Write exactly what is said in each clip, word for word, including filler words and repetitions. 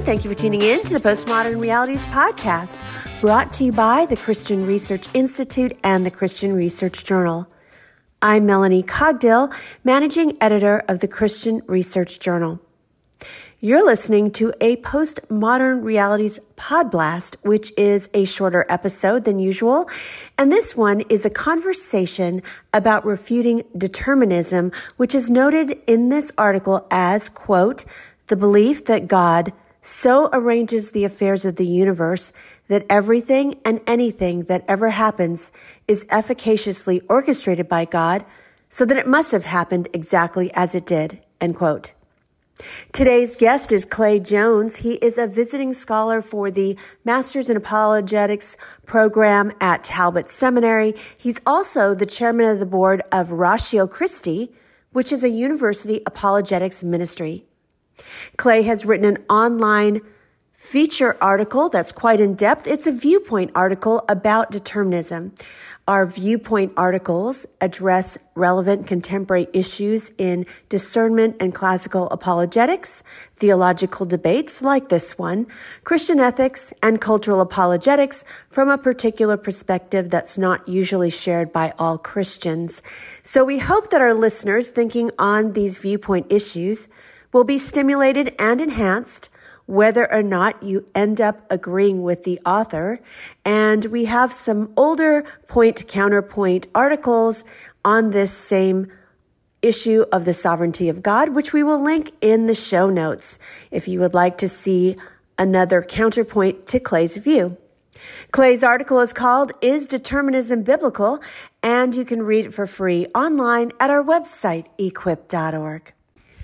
morning. Thank you for tuning in to the Postmodern Realities podcast, brought to you by the Christian Research Institute and the Christian Research Journal. I'm Melanie Cogdill, managing editor of the Christian Research Journal. You're listening to a Postmodern Realities Podblast, which is a shorter episode than usual. And this one is a conversation about refuting determinism, which is noted in this article as, quote, the belief that God so arranges the affairs of the universe that everything and anything that ever happens is efficaciously orchestrated by God, so that it must have happened exactly as it did, end quote. Today's guest is Clay Jones. He is a visiting scholar for the Masters in Apologetics program at Talbot Seminary. He's also the chairman of the board of Ratio Christi, which is a university apologetics ministry. Clay has written an online feature article that's quite in-depth. It's a viewpoint article about determinism. Our viewpoint articles address relevant contemporary issues in discernment and classical apologetics, theological debates like this one, Christian ethics, and cultural apologetics from a particular perspective that's not usually shared by all Christians. So we hope that our listeners thinking on these viewpoint issues will be stimulated and enhanced whether or not you end up agreeing with the author. And we have some older point-counterpoint articles on this same issue of the sovereignty of God, which we will link in the show notes if you would like to see another counterpoint to Clay's view. Clay's article is called Is Determinism Biblical? And you can read it for free online at our website, equip dot org.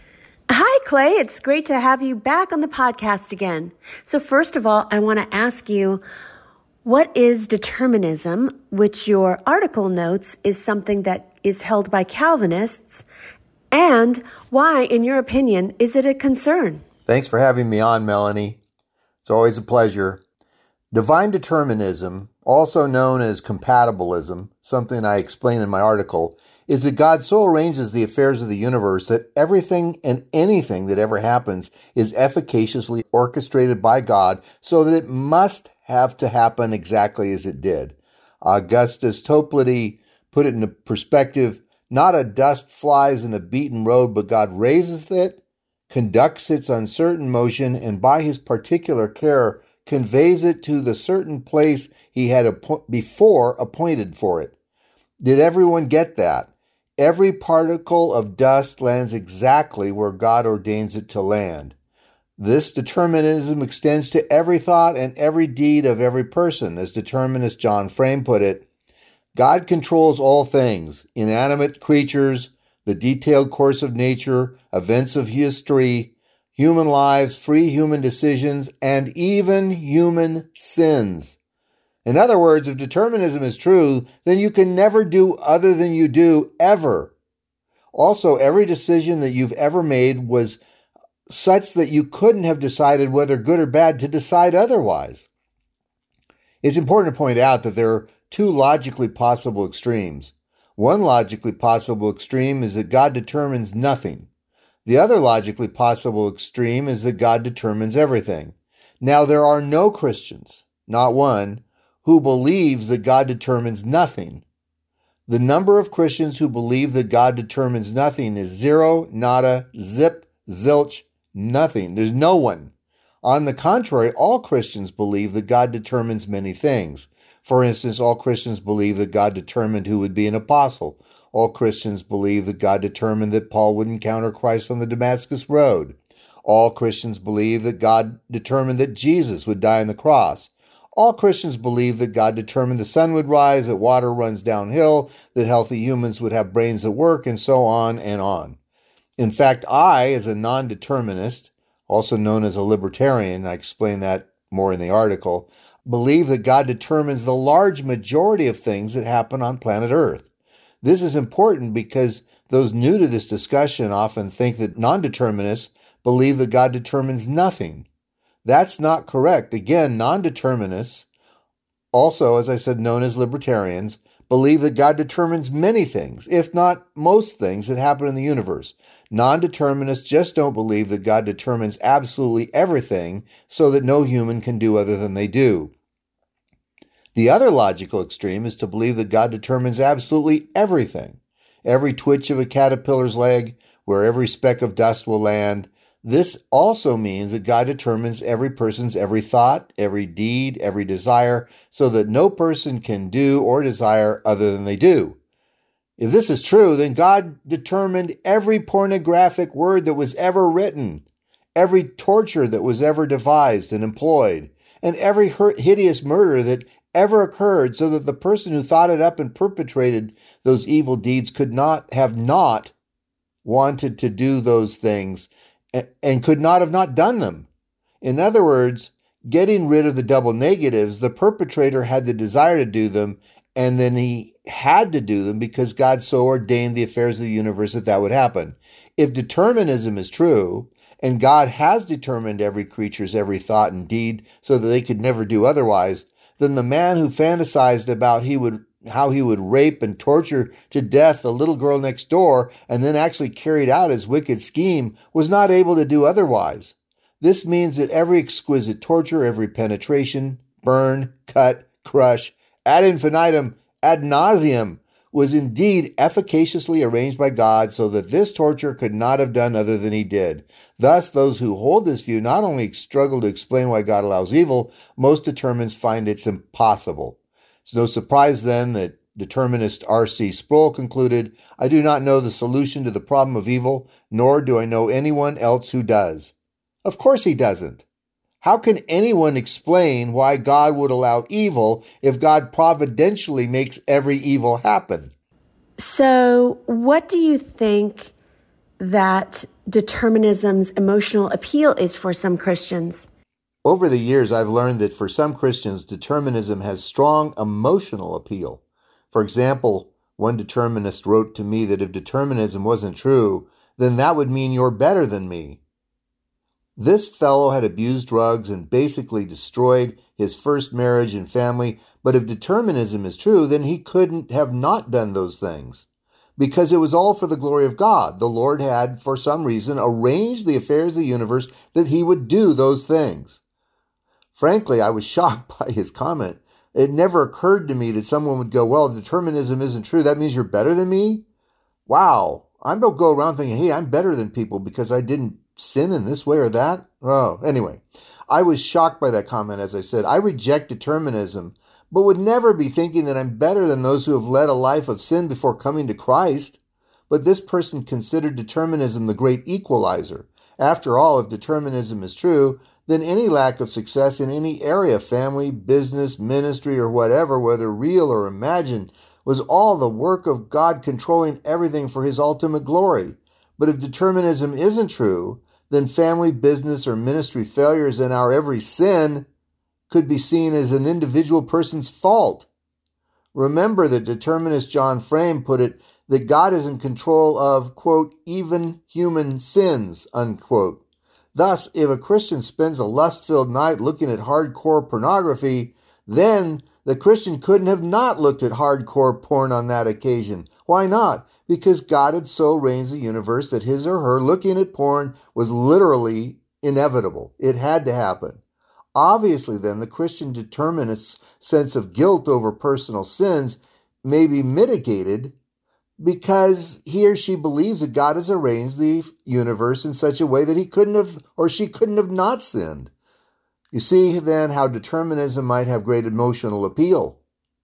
Hi, Clay. It's great to have you back on the podcast again. So first of all, I want to ask you, what is determinism, which your article notes is something that is held by Calvinists, and why, in your opinion, is it a concern? Thanks for having me on, Melanie. It's always a pleasure. Divine determinism, also known as compatibilism, something I explain in my article, is that God so arranges the affairs of the universe that everything and anything that ever happens is efficaciously orchestrated by God so that it must have to happen exactly as it did. Augustus Toplady put it into perspective, not a dust flies in a beaten road, but God raises it, conducts its uncertain motion, and by his particular care conveys it to the certain place he had appo- before appointed for it. Did everyone get that? Every particle of dust lands exactly where God ordains it to land. This determinism extends to every thought and every deed of every person. As determinist John Frame put it, God controls all things, inanimate creatures, the detailed course of nature, events of history, human lives, free human decisions, and even human sins. In other words, if determinism is true, then you can never do other than you do, ever. Also, every decision that you've ever made was such that you couldn't have decided whether good or bad to decide otherwise. It's important to point out that there are two logically possible extremes. One logically possible extreme is that God determines nothing. The other logically possible extreme is that God determines everything. Now, there are no Christians, not one, who believes that God determines nothing. The number of Christians who believe that God determines nothing is zero, nada, zip, zilch, nothing. There's no one. On the contrary, all Christians believe that God determines many things. For instance, all Christians believe that God determined who would be an apostle. All Christians believe that God determined that Paul would encounter Christ on the Damascus Road. All Christians believe that God determined that Jesus would die on the cross. All Christians believe that God determined the sun would rise, that water runs downhill, that healthy humans would have brains that work, and so on and on. In fact, I, as a non-determinist, also known as a libertarian, I explain that more in the article, believe that God determines the large majority of things that happen on planet Earth. This is important because those new to this discussion often think that non-determinists believe that God determines nothing. That's not correct. Again, non-determinists, also, as I said, known as libertarians, believe that God determines many things, if not most things that happen in the universe. Non-determinists just don't believe that God determines absolutely everything so that no human can do other than they do. The other logical extreme is to believe that God determines absolutely everything. Every twitch of a caterpillar's leg, where every speck of dust will land. This also means that God determines every person's every thought, every deed, every desire, so that no person can do or desire other than they do. If this is true, then God determined every pornographic word that was ever written, every torture that was ever devised and employed, and every hideous murder that ever occurred, so that the person who thought it up and perpetrated those evil deeds could not have not wanted to do those things and could not have not done them. In other words, getting rid of the double negatives, the perpetrator had the desire to do them, and then he had to do them because God so ordained the affairs of the universe that that would happen. If determinism is true, and God has determined every creature's every thought and deed so that they could never do otherwise, then the man who fantasized about he would how he would rape and torture to death the little girl next door and then actually carried out his wicked scheme was not able to do otherwise. This means that every exquisite torture, every penetration, burn, cut, crush, ad infinitum, ad nauseum, was indeed efficaciously arranged by God so that this torture could not have done other than he did. Thus, those who hold this view not only struggle to explain why God allows evil, most determinists find it's impossible. It's no surprise then that determinist R C Sproul concluded, "I do not know the solution to the problem of evil, nor do I know anyone else who does." Of course he doesn't. How can anyone explain why God would allow evil if God providentially makes every evil happen? So, what do you think that determinism's emotional appeal is for some Christians? Over the years, I've learned that for some Christians, determinism has strong emotional appeal. For example, one determinist wrote to me that if determinism wasn't true, then that would mean you're better than me. This fellow had abused drugs and basically destroyed his first marriage and family, but if determinism is true, then he couldn't have not done those things. Because it was all for the glory of God. The Lord had, for some reason, arranged the affairs of the universe that he would do those things. Frankly, I was shocked by his comment. It never occurred to me that someone would go, well, if determinism isn't true, that means you're better than me? Wow. I don't go around thinking, hey, I'm better than people because I didn't sin in this way or that. Oh, anyway, I was shocked by that comment. As I said, I reject determinism, but would never be thinking that I'm better than those who have led a life of sin before coming to Christ. But this person considered determinism the great equalizer. After all, if determinism is true, then any lack of success in any area, family, business, ministry, or whatever, whether real or imagined, was all the work of God controlling everything for his ultimate glory. But if determinism isn't true, then family, business, or ministry failures and our every sin could be seen as an individual person's fault. Remember that determinist John Frame put it that God is in control of, quote, even human sins, unquote. Thus, if a Christian spends a lust-filled night looking at hardcore pornography, then the Christian couldn't have not looked at hardcore porn on that occasion. Why not? Because God had so arranged the universe that his or her looking at porn was literally inevitable. It had to happen. Obviously, then, the Christian determinist's sense of guilt over personal sins may be mitigated because he or she believes that God has arranged the universe in such a way that he couldn't have or she couldn't have not sinned. You see, then, how determinism might have great emotional appeal.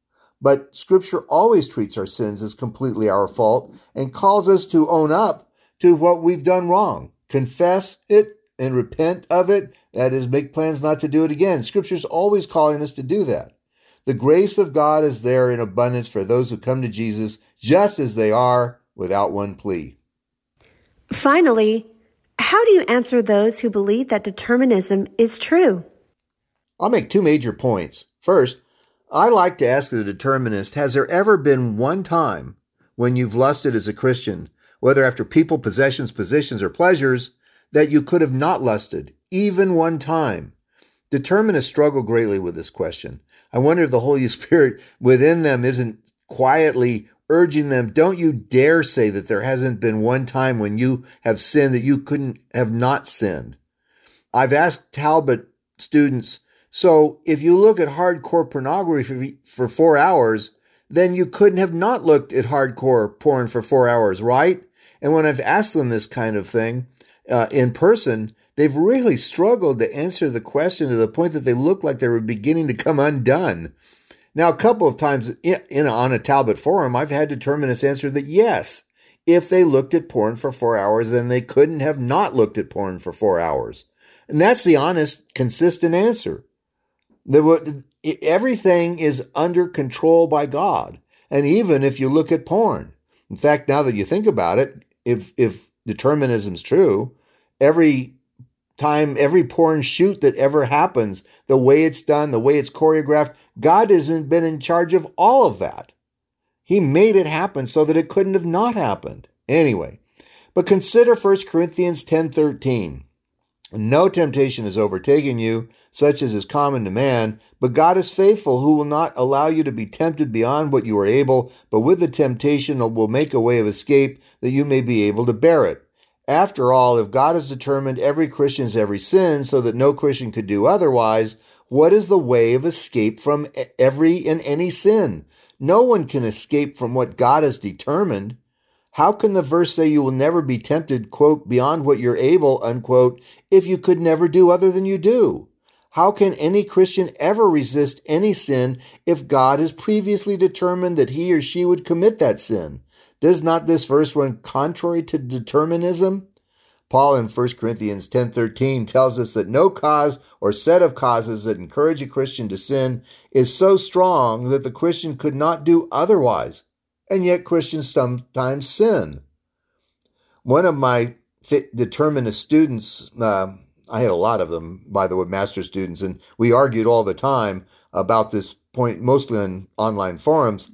But Scripture always treats our sins as completely our fault and calls us to own up to what we've done wrong, confess it and repent of it, that is, make plans not to do it again. Scripture's always calling us to do that. The grace of God is there in abundance for those who come to Jesus just as they are, without one plea. Finally, how do you answer those who believe that determinism is true? I'll make two major points. First, I like to ask the determinist, has there ever been one time when you've lusted as a Christian, whether after people, possessions, positions, or pleasures, that you could have not lusted, even one time? Determinists struggle greatly with this question. I wonder if the Holy Spirit within them isn't quietly urging them, don't you dare say that there hasn't been one time when you have sinned that you couldn't have not sinned. I've asked Talbot students, so if you look at hardcore pornography for four hours, then you couldn't have not looked at hardcore porn for four hours, right? And when I've asked them this kind of thing uh, in person, they've really struggled to answer the question to the point that they look like they were beginning to come undone. Now, a couple of times in, in on a Talbot forum, I've had determinists answer that yes, if they looked at porn for four hours, then they couldn't have not looked at porn for four hours. And that's the honest, consistent answer. The, everything is under control by God. And even if you look at porn, in fact, now that you think about it, if, if determinism's true, every time, every porn shoot that ever happens, the way it's done, the way it's choreographed, God hasn't been in charge of all of that. He made it happen so that it couldn't have not happened. Anyway, but consider First Corinthians ten thirteen. No temptation has overtaken you, such as is common to man, but God is faithful, who will not allow you to be tempted beyond what you are able, but with the temptation will make a way of escape, that you may be able to bear it. After all, if God has determined every Christian's every sin, so that no Christian could do otherwise, what is the way of escape from every and any sin? No one can escape from what God has determined. How can the verse say you will never be tempted, quote, beyond what you're able, unquote, if you could never do other than you do? How can any Christian ever resist any sin if God has previously determined that he or she would commit that sin? Does not this verse run contrary to determinism? Paul in First Corinthians ten thirteen tells us that no cause or set of causes that encourage a Christian to sin is so strong that the Christian could not do otherwise. And yet Christians sometimes sin. One of my determinist students, uh, I had a lot of them, by the way, master students, and we argued all the time about this point, mostly on online forums.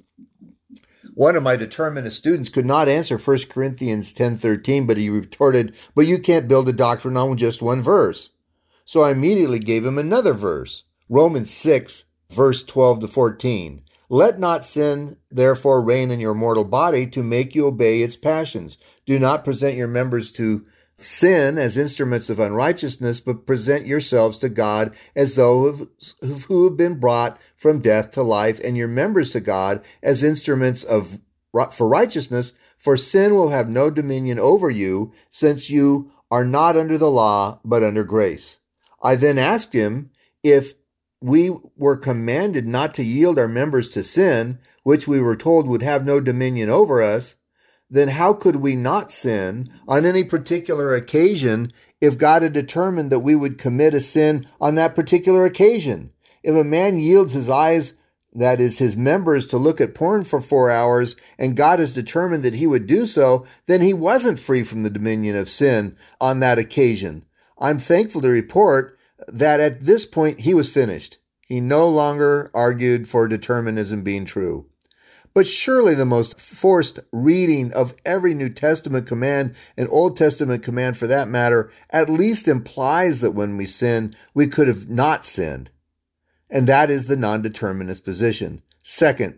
One of my determinist students could not answer First Corinthians ten thirteen, but he retorted, but you can't build a doctrine on just one verse. So I immediately gave him another verse, Romans six, verse twelve to fourteen. Let not sin, therefore, reign in your mortal body to make you obey its passions. Do not present your members to sin as instruments of unrighteousness, but present yourselves to God as though who have been brought from death to life, and your members to God as instruments of for righteousness. For sin will have no dominion over you, since you are not under the law, but under grace. I then asked him if we were commanded not to yield our members to sin, which we were told would have no dominion over us, then how could we not sin on any particular occasion if God had determined that we would commit a sin on that particular occasion? If a man yields his eyes, that is his members, to look at porn for four hours, and God has determined that he would do so, then he wasn't free from the dominion of sin on that occasion. I'm thankful to report that at this point he was finished. He no longer argued for determinism being true. But surely the most forced reading of every New Testament command, and Old Testament command for that matter, at least implies that when we sin, we could have not sinned. And that is the non-determinist position. Second,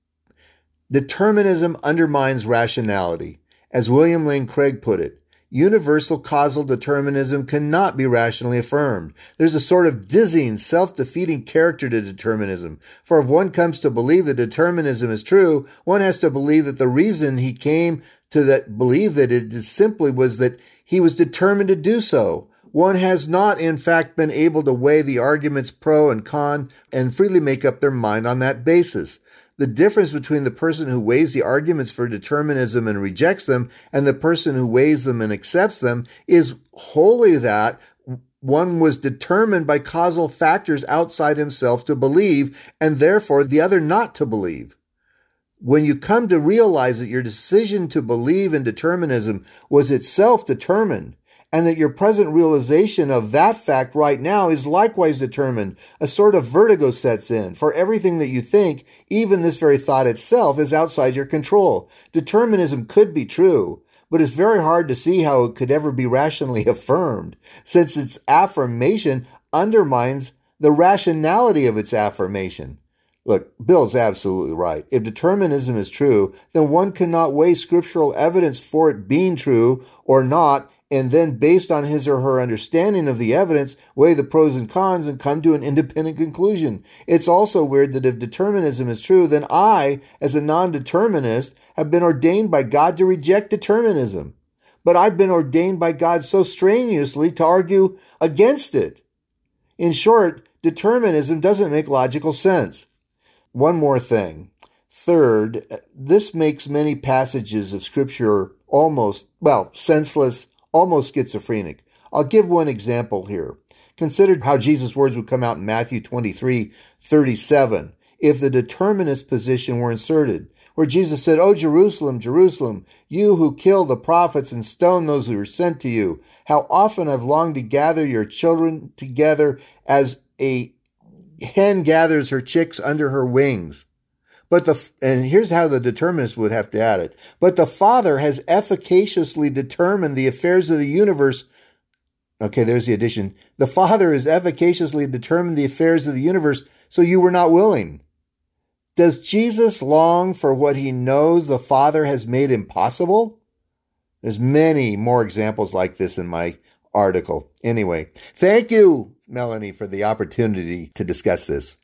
determinism undermines rationality. As William Lane Craig put it, universal causal determinism cannot be rationally affirmed. There's a sort of dizzying, self-defeating character to determinism. For if one comes to believe that determinism is true, one has to believe that the reason he came to that believe that it simply was that he was determined to do so. One has not, in fact, been able to weigh the arguments pro and con and freely make up their mind on that basis. The difference between the person who weighs the arguments for determinism and rejects them and the person who weighs them and accepts them is wholly that one was determined by causal factors outside himself to believe, and therefore the other not to believe. When you come to realize that your decision to believe in determinism was itself determined, and that your present realization of that fact right now is likewise determined, a sort of vertigo sets in, for everything that you think, even this very thought itself, is outside your control. Determinism could be true, but it's very hard to see how it could ever be rationally affirmed, since its affirmation undermines the rationality of its affirmation. Look, Bill's absolutely right. If determinism is true, then one cannot weigh scriptural evidence for it being true or not, and then based on his or her understanding of the evidence, weigh the pros and cons and come to an independent conclusion. It's also weird that if determinism is true, then I, as a non-determinist, have been ordained by God to reject determinism. But I've been ordained by God so strenuously to argue against it. In short, determinism doesn't make logical sense. One more thing. Third, this makes many passages of Scripture almost, well, senseless, almost schizophrenic. I'll give one example here. Consider how Jesus' words would come out in Matthew twenty-three thirty-seven if the determinist position were inserted, where Jesus said, "O Jerusalem, Jerusalem, you who kill the prophets and stone those who are sent to you, how often I've longed to gather your children together as a hen gathers her chicks under her wings." But the, and here's how the determinist would have to add it. But the Father has efficaciously determined the affairs of the universe. Okay, there's the addition. The Father has efficaciously determined the affairs of the universe, so you were not willing. Does Jesus long for what he knows the Father has made impossible? There's many more examples like this in my article. Anyway, thank you, Melanie, for the opportunity to discuss this.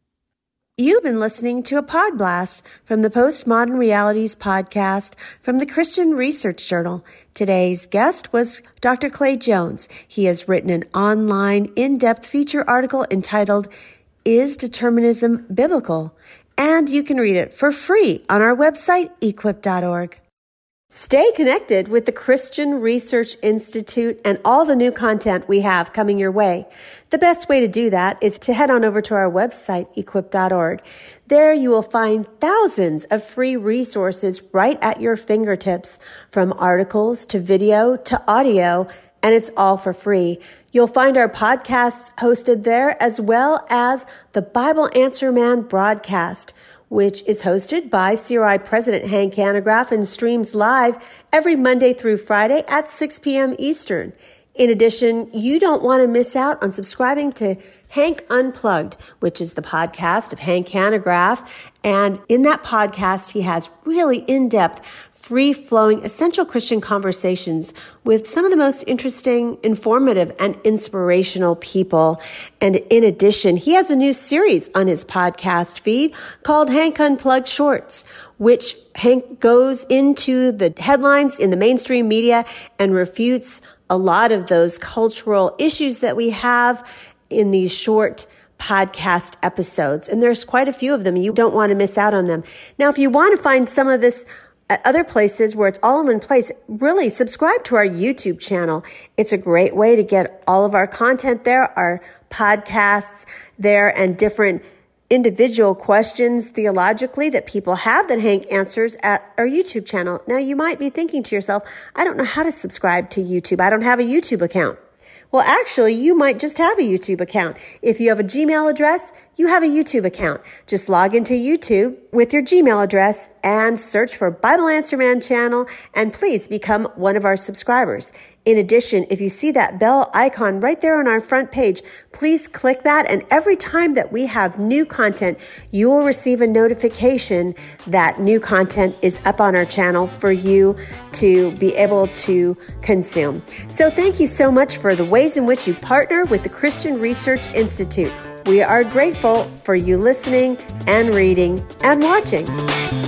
You've been listening to a Pod Blast from the Postmodern Realities podcast from the Christian Research Journal. Today's guest was Doctor Clay Jones. He has written an online, in-depth feature article entitled, "Is Determinism Biblical?" And you can read it for free on our website, equip dot org. Stay connected with the Christian Research Institute and all the new content we have coming your way. The best way to do that is to head on over to our website, equip dot org. There you will find thousands of free resources right at your fingertips, from articles to video to audio, and it's all for free. You'll find our podcasts hosted there, as well as the Bible Answer Man broadcast, which is hosted by C R I President Hank Hanegraaff and streams live every Monday through Friday at six p.m. Eastern. In addition, you don't want to miss out on subscribing to Hank Unplugged, which is the podcast of Hank Hanegraaff. And in that podcast, he has really in-depth, free-flowing, essential Christian conversations with some of the most interesting, informative, and inspirational people. And in addition, he has a new series on his podcast feed called Hank Unplugged Shorts, which Hank goes into the headlines in the mainstream media and refutes a lot of those cultural issues that we have in these short podcast episodes. And there's quite a few of them. You don't want to miss out on them. Now, if you want to find some of this at other places where it's all in one place, really subscribe to our YouTube channel. It's a great way to get all of our content there, our podcasts there, and different individual questions theologically that people have that Hank answers at our YouTube channel. Now, you might be thinking to yourself, I don't know how to subscribe to YouTube. I don't have a YouTube account. Well, actually, you might just have a YouTube account. If you have a Gmail address, you have a YouTube account. Just log into YouTube with your Gmail address and search for Bible Answer Man channel, and please become one of our subscribers. In addition, if you see that bell icon right there on our front page, please click that, and every time that we have new content, you will receive a notification that new content is up on our channel for you to be able to consume. So thank you so much for the ways in which you partner with the Christian Research Institute. We are grateful for you listening and reading and watching.